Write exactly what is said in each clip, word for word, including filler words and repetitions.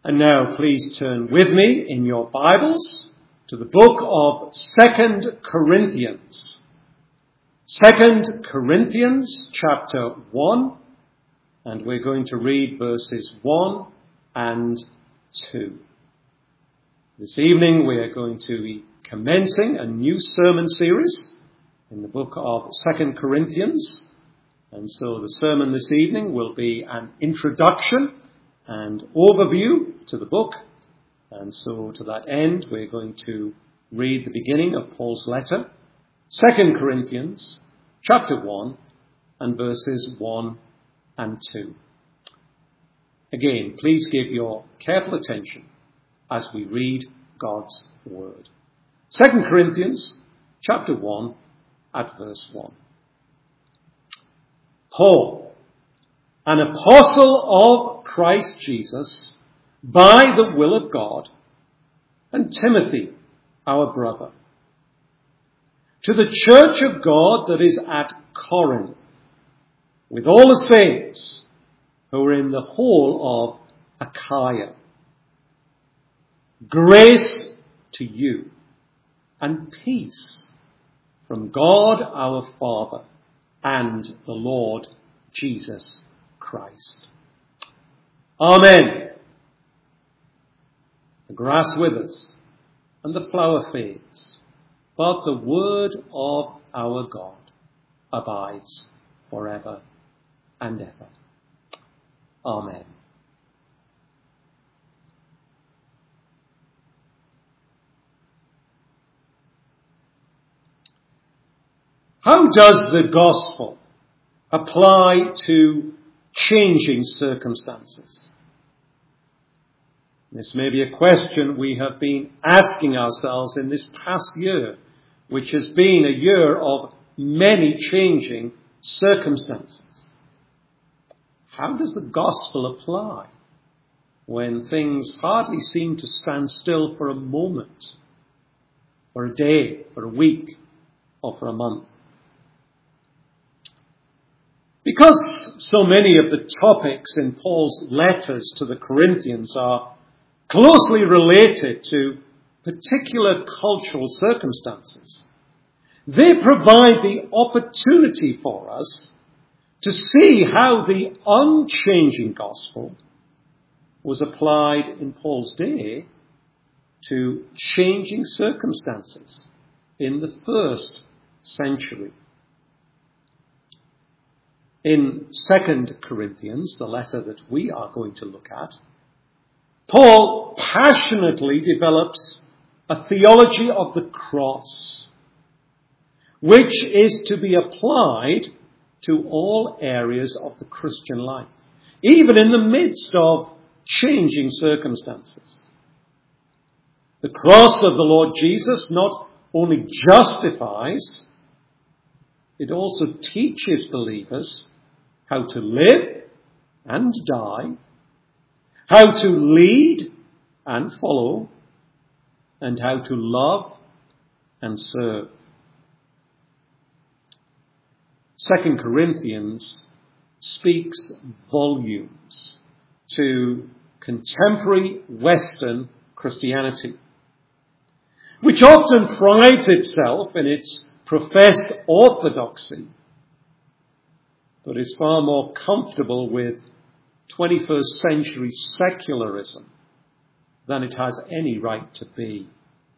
And now please turn with me in your Bibles to the book of Second Corinthians. Second Corinthians chapter one, and we're going to read verses one and two. This evening we are going to be commencing a new sermon series in the book of Second Corinthians. And so the sermon this evening will be an introduction and overview to the book. And so to that end, we're going to read the beginning of Paul's letter, Second Corinthians chapter one and verses one and two. Again, please give your careful attention as we read God's word. Second Corinthians chapter one at verse one. Paul, an apostle of Christ Jesus, by the will of God, and Timothy, our brother, to the church of God that is at Corinth, with all the saints who are in the whole of Achaia. Grace to you and peace from God our Father and the Lord Jesus Christ. Amen. The grass withers and the flower fades, but the word of our God abides forever and ever. Amen. How does the gospel apply to changing circumstances? This may be a question we have been asking ourselves in this past year, which has been a year of many changing circumstances. How does the gospel apply when things hardly seem to stand still for a moment, for a day, for a week, or for a month? Because so many of the topics in Paul's letters to the Corinthians are closely related to particular cultural circumstances, they provide the opportunity for us to see how the unchanging gospel was applied in Paul's day to changing circumstances in the first century. In Second Corinthians, the letter that we are going to look at, Paul passionately develops a theology of the cross, which is to be applied to all areas of the Christian life, even in the midst of changing circumstances. The cross of the Lord Jesus not only justifies, it also teaches believers how to live and die, how to lead and follow, and how to love and serve. Second Corinthians speaks volumes to contemporary Western Christianity, which often prides itself in its professed orthodoxy, but is far more comfortable with twenty-first century secularism than it has any right to be.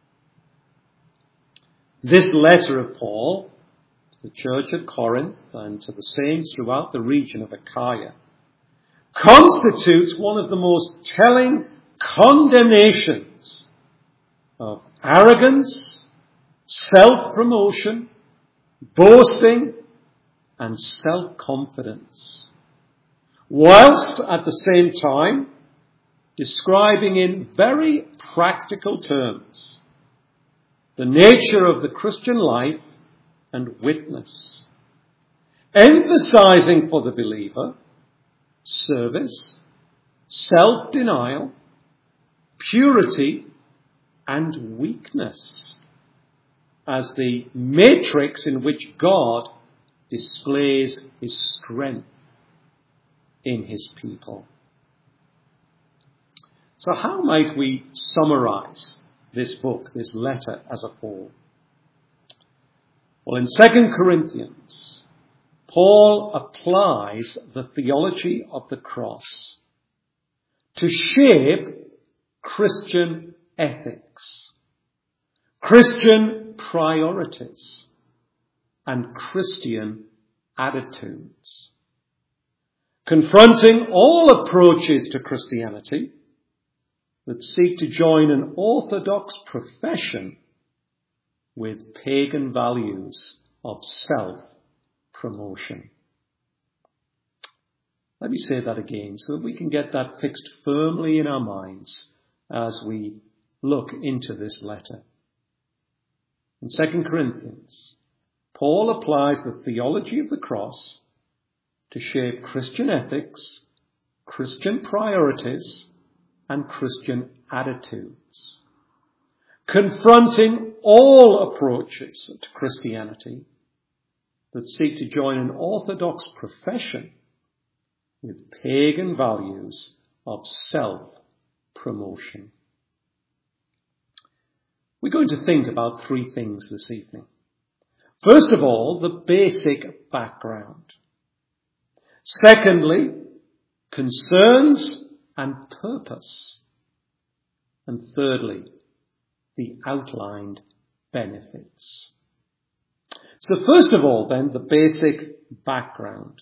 This letter of Paul to the church at Corinth and to the saints throughout the region of Achaia constitutes one of the most telling condemnations of arrogance, self-promotion, boasting, and self-confidence, whilst at the same time describing in very practical terms the nature of the Christian life and witness, emphasizing for the believer service, self-denial, purity, and weakness as the matrix in which God displays his strength in his people. So how might we summarize this book, this letter as a whole? Well, in Second Corinthians, Paul applies the theology of the cross to shape Christian ethics, Christian priorities, and Christian attitudes, confronting all approaches to Christianity that seek to join an orthodox profession with pagan values of self-promotion. Let me say that again so that we can get that fixed firmly in our minds as we look into this letter. In Second Corinthians, Paul applies the theology of the cross to shape Christian ethics, Christian priorities, and Christian attitudes, confronting all approaches to Christianity that seek to join an orthodox profession with pagan values of self-promotion. We're going to think about three things this evening. First of all, the basic background. Secondly, concerns and purpose. And thirdly, the outlined benefits. So first of all, then, the basic background.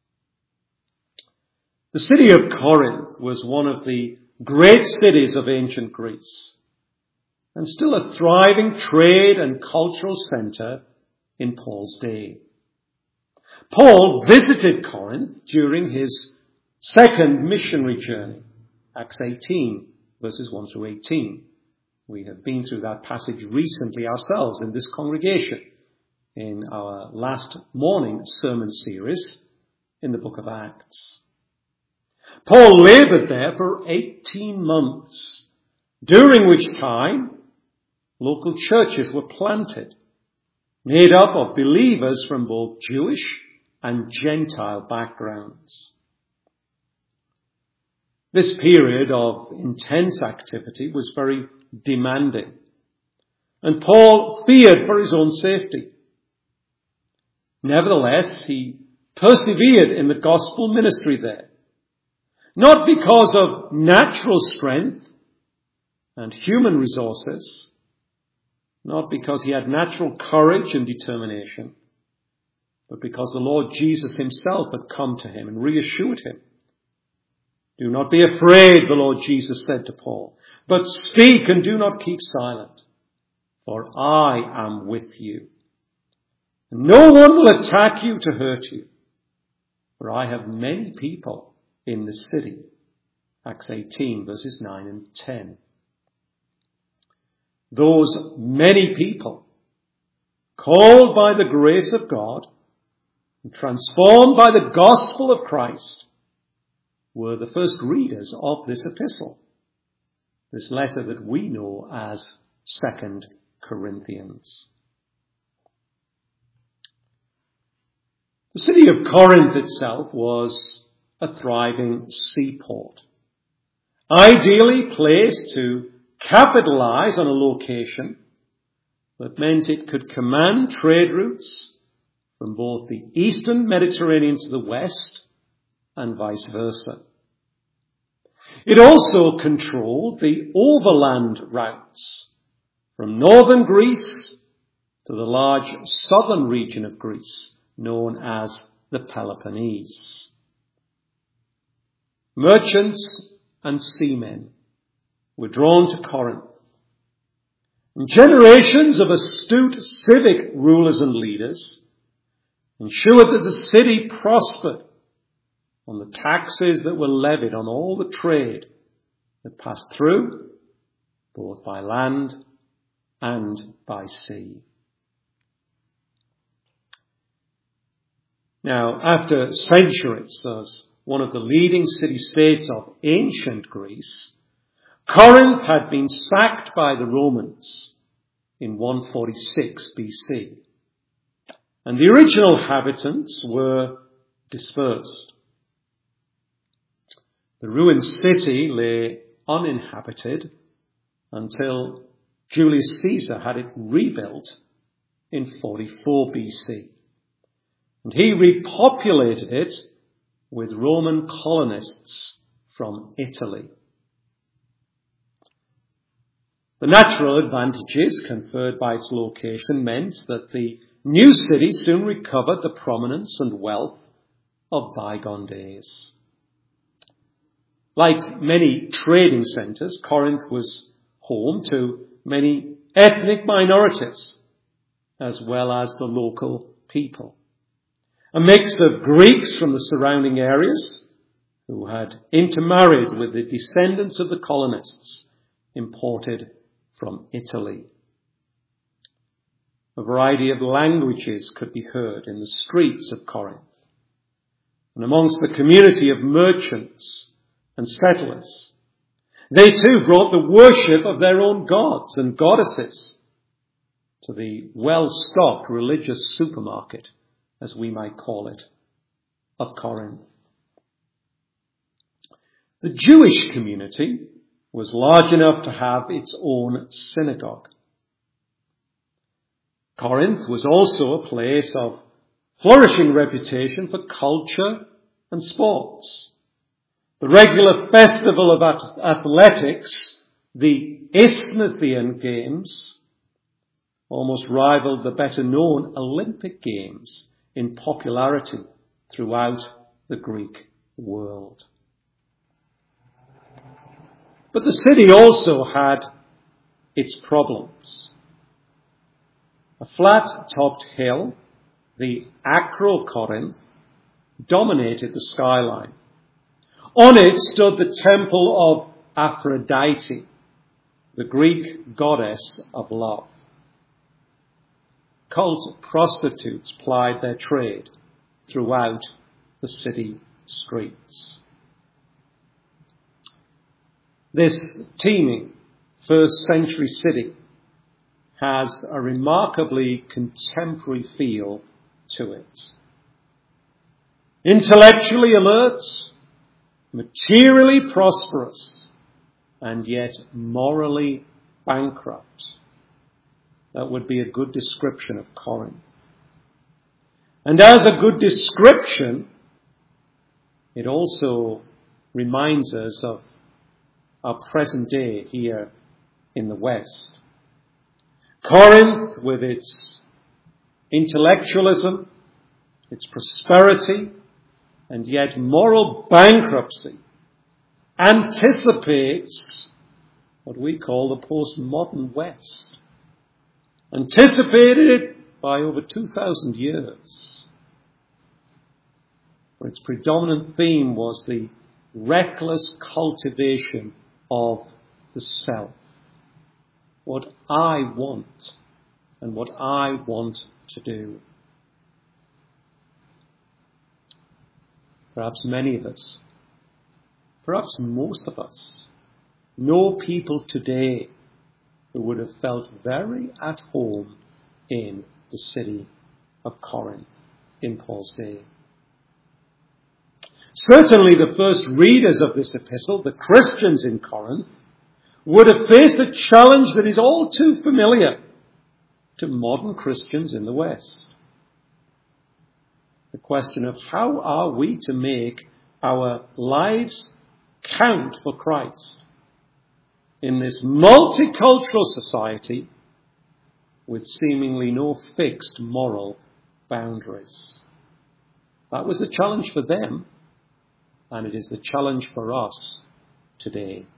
The city of Corinth was one of the great cities of ancient Greece, and still a thriving trade and cultural centre in Paul's day. Paul visited Corinth during his second missionary journey, Acts eighteen, verses one through eighteen. We have been through that passage recently ourselves in this congregation in our last morning sermon series in the book of Acts. Paul laboured there for eighteen months, during which time local churches were planted, made up of believers from both Jewish and Gentile backgrounds. This period of intense activity was very demanding, and Paul feared for his own safety. Nevertheless, he persevered in the gospel ministry there, not because of natural strength and human resources, not because he had natural courage and determination, but because the Lord Jesus himself had come to him and reassured him. Do not be afraid, the Lord Jesus said to Paul, but speak and do not keep silent, for I am with you. No one will attack you to hurt you, for I have many people in the city. Acts eighteen, verses nine and ten. Those many people, called by the grace of God and transformed by the gospel of Christ, were the first readers of this epistle, this letter that we know as Second Corinthians. The city of Corinth itself was a thriving seaport, ideally placed to capitalize on a location that meant it could command trade routes from both the eastern Mediterranean to the west and vice versa. It also controlled the overland routes from northern Greece to the large southern region of Greece known as the Peloponnese. Merchants and seamen were drawn to Corinth, and generations of astute civic rulers and leaders ensured that the city prospered on the taxes that were levied on all the trade that passed through, both by land and by sea. Now, after centuries as one of the leading city-states of ancient Greece, Corinth had been sacked by the Romans in one forty-six B C, and the original inhabitants were dispersed. The ruined city lay uninhabited until Julius Caesar had it rebuilt in forty-four B C. And he repopulated it with Roman colonists from Italy. The natural advantages conferred by its location meant that the new city soon recovered the prominence and wealth of bygone days. Like many trading centres, Corinth was home to many ethnic minorities, as well as the local people. A mix of Greeks from the surrounding areas who had intermarried with the descendants of the colonists imported from Italy. A variety of languages could be heard in the streets of Corinth. And amongst the community of merchants and settlers, they too brought the worship of their own gods and goddesses to the well-stocked religious supermarket, as we might call it, of Corinth. The Jewish community was large enough to have its own synagogue. Corinth was also a place of flourishing reputation for culture and sports. The regular festival of athletics, the Isthmian Games, almost rivaled the better-known Olympic Games in popularity throughout the Greek world. But the city also had its problems. A flat-topped hill, the Acrocorinth, dominated the skyline. On it stood the temple of Aphrodite, the Greek goddess of love. Cult prostitutes plied their trade throughout the city streets. This teeming first century city has a remarkably contemporary feel to it. Intellectually alert, materially prosperous, and yet morally bankrupt. That would be a good description of Corinth. And as a good description, it also reminds us of our present day here in the West. Corinth, with its intellectualism, its prosperity, and yet moral bankruptcy, anticipates what we call the postmodern West. Anticipated it by over two thousand years. For its predominant theme was the reckless cultivation of the self. What I want and what I want to do. Perhaps many of us, perhaps most of us, know people today who would have felt very at home in the city of Corinth in Paul's day. Certainly the first readers of this epistle, the Christians in Corinth, would have faced a challenge that is all too familiar to modern Christians in the West. The question of how are we to make our lives count for Christ in this multicultural society with seemingly no fixed moral boundaries. That was the challenge for them, and it is the challenge for us today.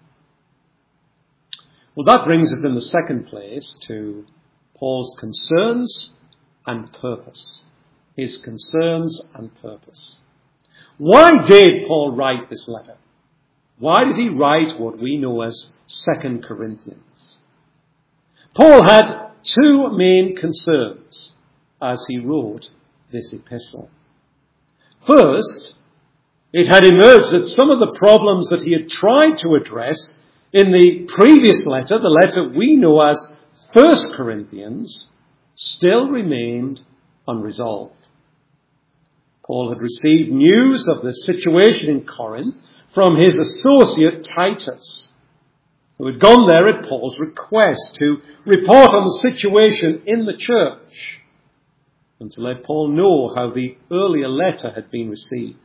Well, that brings us in the second place to Paul's concerns and purpose. His concerns and purpose. Why did Paul write this letter? Why did he write what we know as Second Corinthians? Paul had two main concerns as he wrote this epistle. First, it had emerged that some of the problems that he had tried to address in the previous letter, the letter we know as First Corinthians, still remained unresolved. Paul had received news of the situation in Corinth from his associate Titus, who had gone there at Paul's request to report on the situation in the church and to let Paul know how the earlier letter had been received.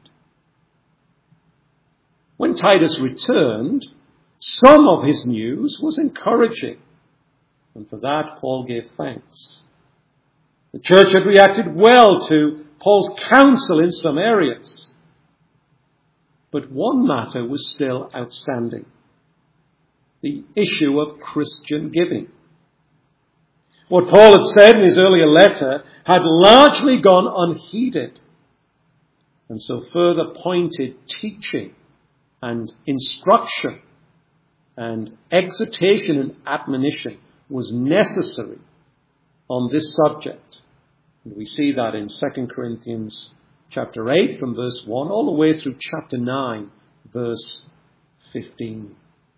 When Titus returned, some of his news was encouraging, and for that Paul gave thanks. The church had reacted well to Paul's counsel in some areas, but one matter was still outstanding: the issue of Christian giving. What Paul had said in his earlier letter had largely gone unheeded, and so further pointed teaching and instruction and exhortation and admonition was necessary on this subject. And we see that in Second Corinthians chapter eight from verse one all the way through chapter nine verse fifteen.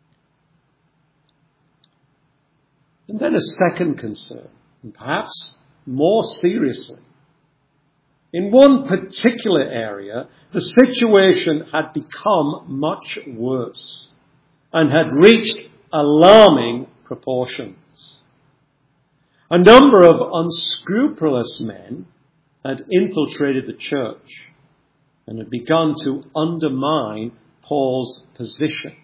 And then a second concern, and perhaps more seriously. In one particular area, the situation had become much worse and had reached alarming proportions. A number of unscrupulous men had infiltrated the church and had begun to undermine Paul's position.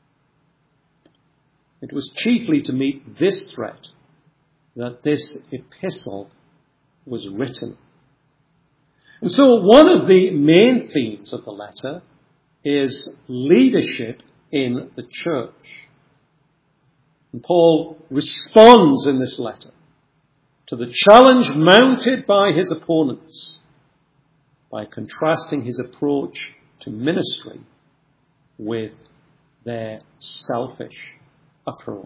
It was chiefly to meet this threat that this epistle was written. And so one of the main themes of the letter is leadership in the church. And Paul responds in this letter to the challenge mounted by his opponents by contrasting his approach to ministry with their selfish approach.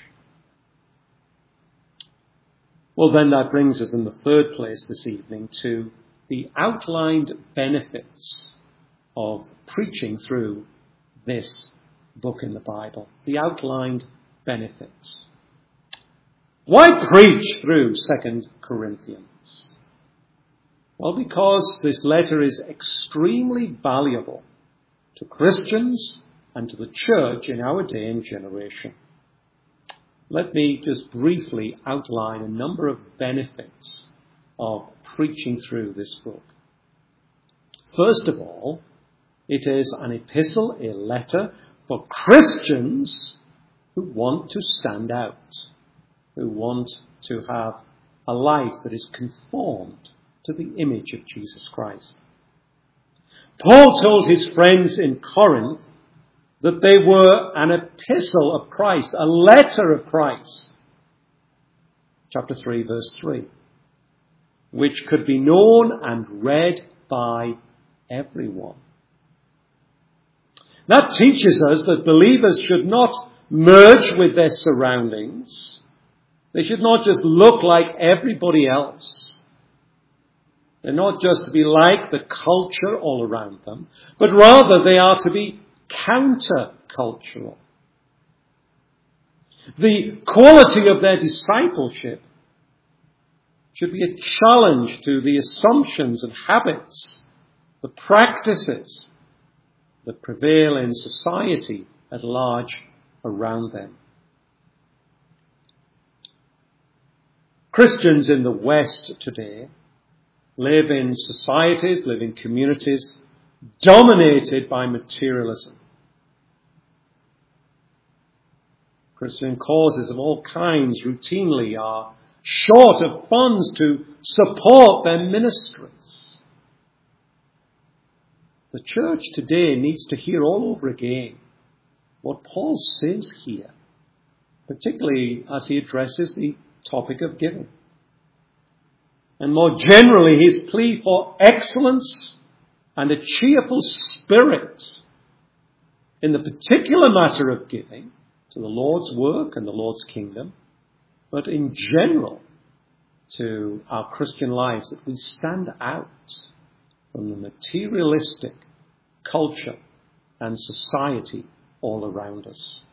Well, then that brings us in the third place this evening to the outlined benefits of preaching through this book in the Bible. The outlined benefits. Why preach through Second Corinthians? Well, because this letter is extremely valuable to Christians and to the church in our day and generation. Let me just briefly outline a number of benefits of preaching through this book. First of all, it is an epistle, a letter for Christians who want to stand out, who want to have a life that is conformed to the image of Jesus Christ. Paul told his friends in Corinth that they were an epistle of Christ, a letter of Christ. Chapter three, verse three. Which could be known and read by everyone. That teaches us that believers should not merge with their surroundings. They should not just look like everybody else. They're not just to be like the culture all around them, but rather they are to be counter-cultural. The quality of their discipleship should be a challenge to the assumptions and habits, the practices that prevail in society at large around them. Christians in the West today live in societies, live in communities dominated by materialism. Christian causes of all kinds routinely are short of funds to support their ministries. The church today needs to hear all over again what Paul says here, particularly as he addresses the topic of giving. And more generally, his plea for excellence and a cheerful spirit in the particular matter of giving to the Lord's work and the Lord's kingdom, but in general to our Christian lives, that we stand out from the materialistic culture and society all around us.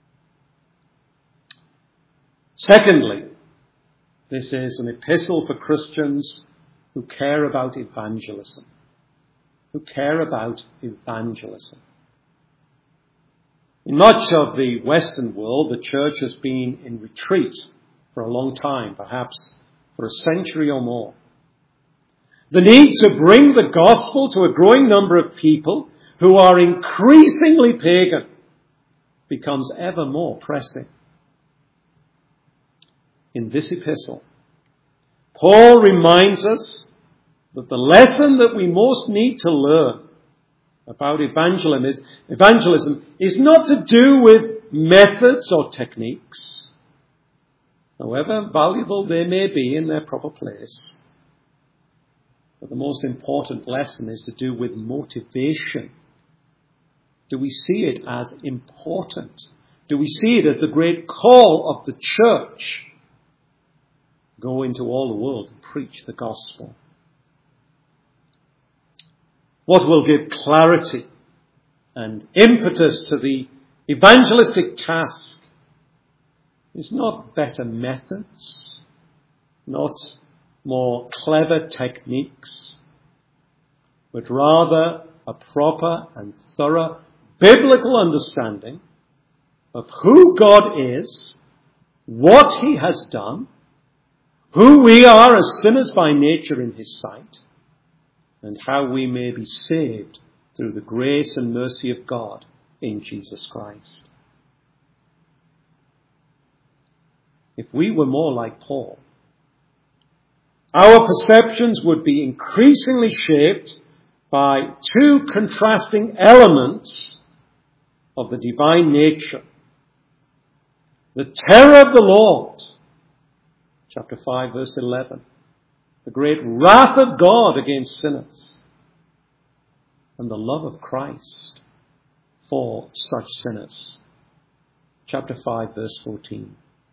Secondly, this is an epistle for Christians who care about evangelism. Who care about evangelism. In much of the Western world, the church has been in retreat for a long time, perhaps for a century or more. The need to bring the gospel to a growing number of people who are increasingly pagan becomes ever more pressing. In this epistle, Paul reminds us that the lesson that we most need to learn about evangelism is, evangelism is not to do with methods or techniques, however valuable they may be in their proper place. But the most important lesson is to do with motivation. Do we see it as important? Do we see it as the great call of the church? Go into all the world and preach the gospel. What will give clarity and impetus to the evangelistic task is not better methods, not more clever techniques, but rather a proper and thorough biblical understanding of who God is, what he has done, who we are as sinners by nature in his sight, and how we may be saved through the grace and mercy of God in Jesus Christ. If we were more like Paul, our perceptions would be increasingly shaped by two contrasting elements of the divine nature. The terror of the Lord, chapter five, verse eleven. The great wrath of God against sinners, and the love of Christ for such sinners. Chapter five, verse fourteen.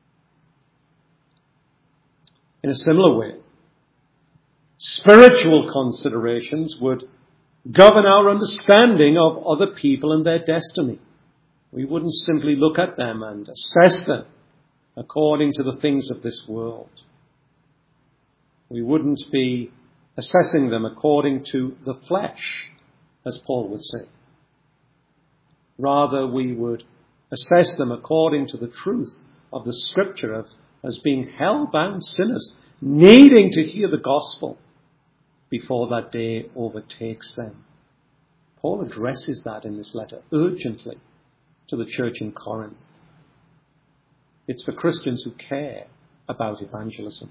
In a similar way, spiritual considerations would govern our understanding of other people and their destiny. We wouldn't simply look at them and assess them according to the things of this world. We wouldn't be assessing them according to the flesh, as Paul would say. Rather, we would assess them according to the truth of the Scripture of, as being hell-bound sinners, needing to hear the gospel before that day overtakes them. Paul addresses that in this letter urgently to the church in Corinth. It's for Christians who care about evangelism.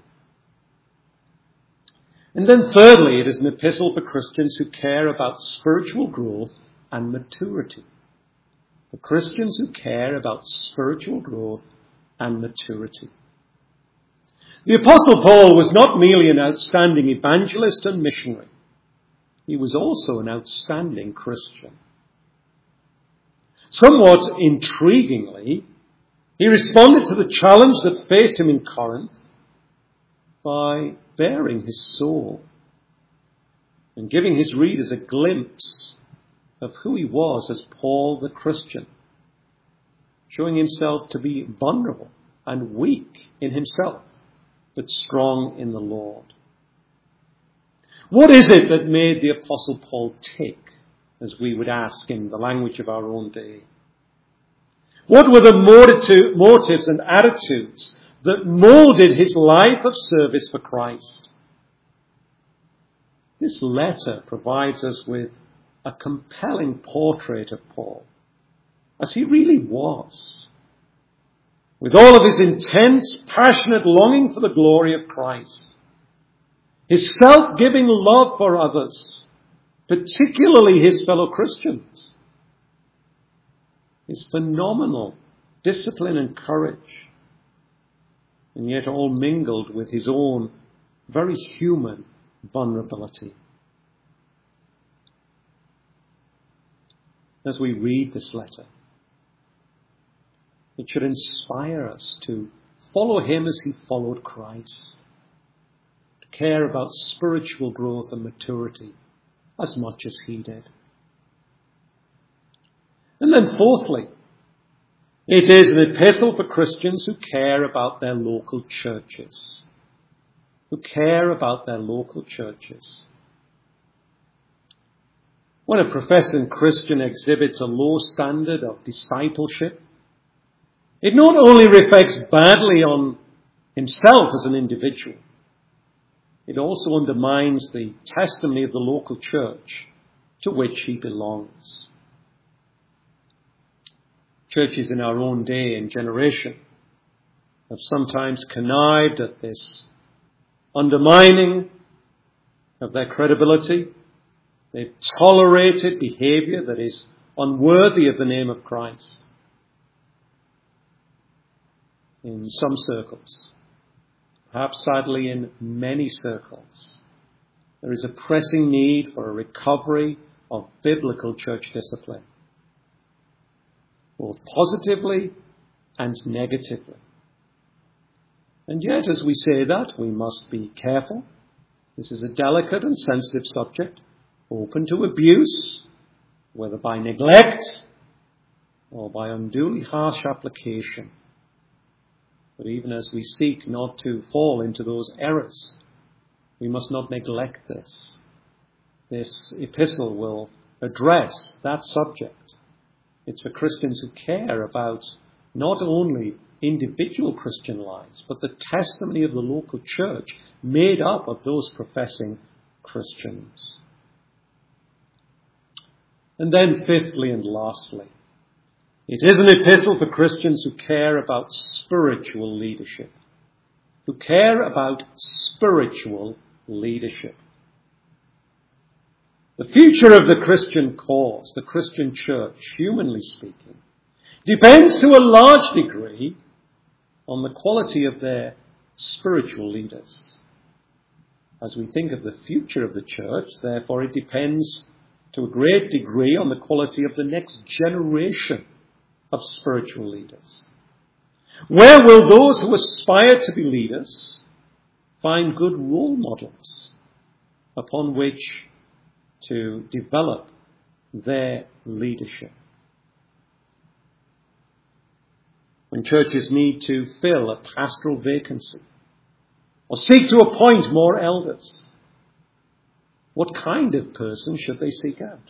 And then thirdly, it is an epistle for Christians who care about spiritual growth and maturity. For Christians who care about spiritual growth and maturity. The Apostle Paul was not merely an outstanding evangelist and missionary. He was also an outstanding Christian. Somewhat intriguingly, he responded to the challenge that faced him in Corinth by baring his soul and giving his readers a glimpse of who he was as Paul the Christian, showing himself to be vulnerable and weak in himself, but strong in the Lord. What is it that made the Apostle Paul tick, as we would ask in the language of our own day? What were the motives and attitudes that molded his life of service for Christ? This letter provides us with a compelling portrait of Paul, as he really was, with all of his intense, passionate longing for the glory of Christ, his self-giving love for others, particularly his fellow Christians, his phenomenal discipline and courage, and yet all mingled with his own very human vulnerability. As we read this letter, it should inspire us to follow him as he followed Christ, to care about spiritual growth and maturity as much as he did. And then fourthly, it is an epistle for Christians who care about their local churches. Who care about their local churches. When a professing Christian exhibits a low standard of discipleship, it not only reflects badly on himself as an individual, it also undermines the testimony of the local church to which he belongs. Churches in our own day and generation have sometimes connived at this undermining of their credibility. They've tolerated behavior that is unworthy of the name of Christ. In some circles, perhaps sadly in many circles, there is a pressing need for a recovery of biblical church discipline, both positively and negatively. And yet, as we say that, we must be careful. This is a delicate and sensitive subject, open to abuse, whether by neglect or by unduly harsh application. But even as we seek not to fall into those errors, we must not neglect this. This epistle will address that subject. It's for Christians who care about not only individual Christian lives, but the testimony of the local church made up of those professing Christians. And then fifthly and lastly, it is an epistle for Christians who care about spiritual leadership. Who care about spiritual leadership. The future of the Christian cause, the Christian church, humanly speaking, depends to a large degree on the quality of their spiritual leaders. As we think of the future of the church, therefore, it depends to a great degree on the quality of the next generation of spiritual leaders. Where will those who aspire to be leaders find good role models upon which to develop their leadership? When churches need to fill a pastoral vacancy or seek to appoint more elders, what kind of person should they seek out?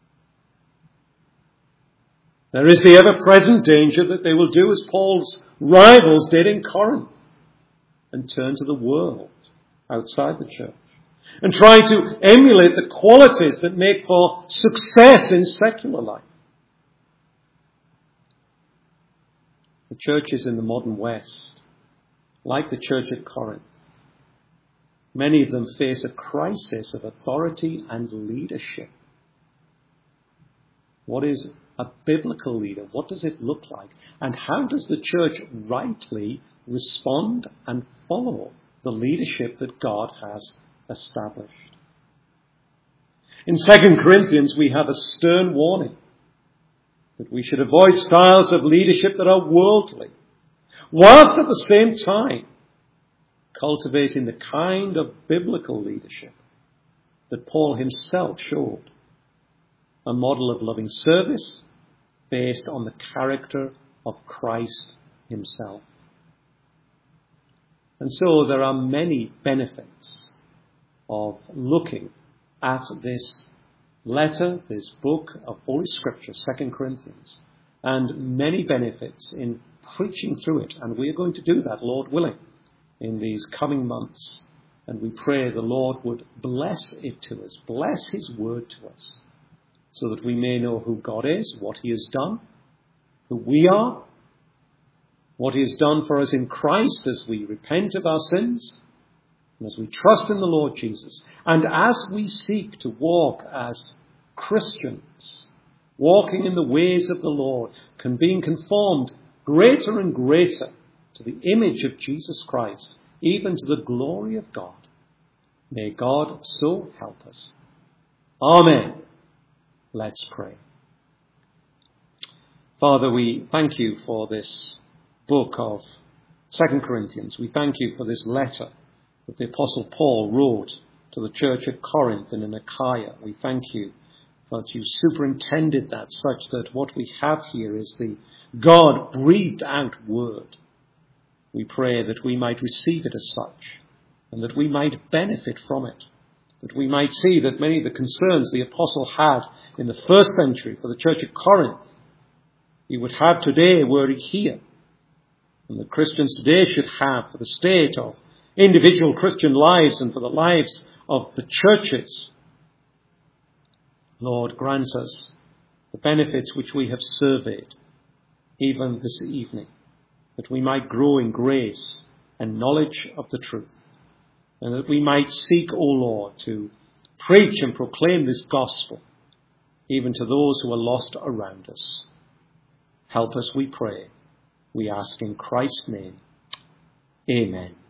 There is the ever-present danger that they will do as Paul's rivals did in Corinth and turn to the world outside the church and try to emulate the qualities that make for success in secular life. The churches in the modern West, like the church at Corinth, many of them face a crisis of authority and leadership. What is a biblical leader? What does it look like? And how does the church rightly respond and follow the leadership that God has established? In Second Corinthians, we have a stern warning that we should avoid styles of leadership that are worldly, whilst at the same time cultivating the kind of biblical leadership that Paul himself showed, a model of loving service based on the character of Christ himself. And so there are many benefits of looking at this letter, this book of Holy Scripture, Second Corinthians, and many benefits in preaching through it. And we are going to do that, Lord willing, in these coming months. And we pray the Lord would bless it to us, bless his word to us, so that we may know who God is, what he has done, who we are, what he has done for us in Christ as we repent of our sins, and as we trust in the Lord Jesus, and as we seek to walk as Christians, walking in the ways of the Lord, can being conformed greater and greater to the image of Jesus Christ, even to the glory of God. May God so help us. Amen. Let's pray. Father, we thank you for this book of Second Corinthians. We thank you for this letter that the Apostle Paul wrote to the church at Corinth and in Achaia. We thank you that you superintended that such that what we have here is the God-breathed out word. We pray that we might receive it as such and that we might benefit from it, that we might see that many of the concerns the apostle had in the first century for the church at Corinth, he would have today were he here. And that Christians today should have for the state of individual Christian lives and for the lives of the churches. Lord, grant us the benefits which we have surveyed, even this evening, that we might grow in grace and knowledge of the truth, and that we might seek, O Lord, to preach and proclaim this gospel, even to those who are lost around us. Help us, we pray. We ask in Christ's name. Amen.